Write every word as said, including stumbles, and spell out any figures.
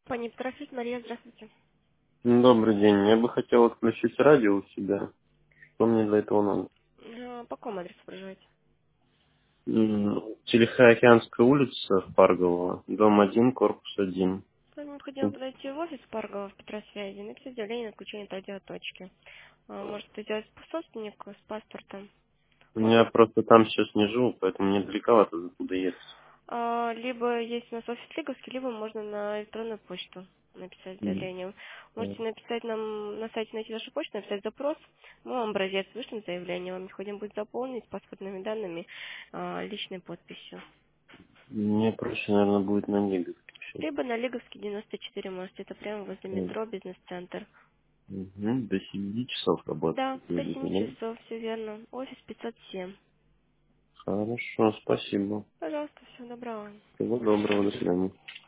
Пани Петрофит, Мария, здравствуйте. Добрый день. Я бы хотел отключить радио у себя. Что мне для этого надо? А, По какому адресу проживаете? М, Тихоокеанская улица, Парголова, дом один, корпус один. Вам необходимо подойти в офис Паргова в Петросвязи, написать заявление на отключение от радиоточки. А, Может это сделать собственник с паспортом. Я Офис, просто там сейчас не живу, поэтому мне далековато туда ехать. а, либо есть у нас офис Лиговский, либо можно на электронную почту написать М, заявление. э, Можете написать нам на сайте, найти нашу почту, написать запрос, мы вам образец вышлем заявление, вам необходимо будет заполнить паспортными данными, а, личной подписью. Мне проще, наверное, будет на Лиговский сейчас. Либо на Лиговский девяносто четыре, можете, это прямо возле Э, метро, бизнес-центр. мгм, До семи часов работать, Да, как до видите, семи да? часов, все верно. Офис пятьсот семь. Хорошо, спасибо. Пожалуйста, всего доброго. Всего доброго, до свидания.